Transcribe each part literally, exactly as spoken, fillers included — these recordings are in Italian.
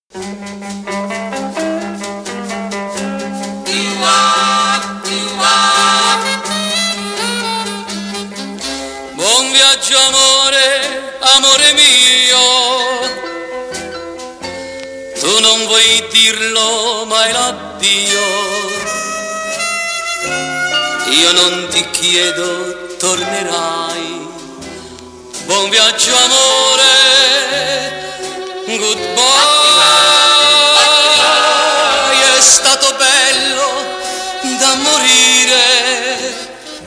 Buon viaggio amore, amore mio, tu non vuoi dirlo mai l'addio, io non ti chiedo tornerai. Buon viaggio amore, goodbye, è stato bello da morire,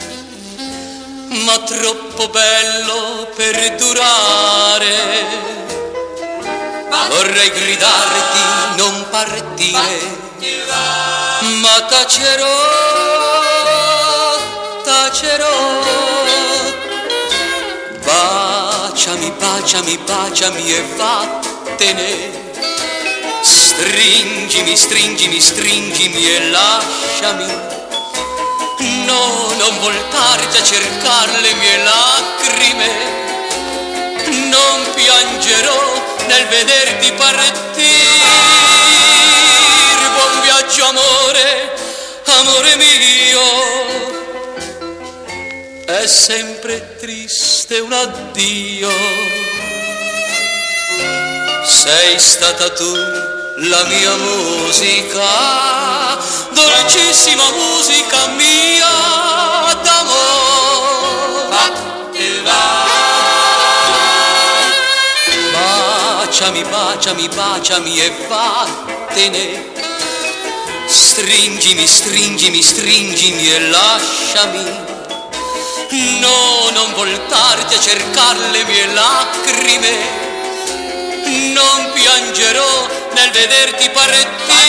ma troppo bello per durare. Vorrei gridarti non partire, ma tacerò, tacerò. Baciami, baciami, baciami e vattene. Stringimi, stringimi, stringimi e lasciami. No, non voltarti a cercare le mie lacrime. Non piangerò nel vederti partir. Buon viaggio amore, amore mio. È sempre triste un addio. Sei stata tu la mia musica, dolcissima musica mia d'amore. Baciami, baciami, baciami e vattene. Stringimi, stringimi, stringimi e lasciami. No, non voltarti a cercare le mie lacrime. Non piangerò nel vederti partire.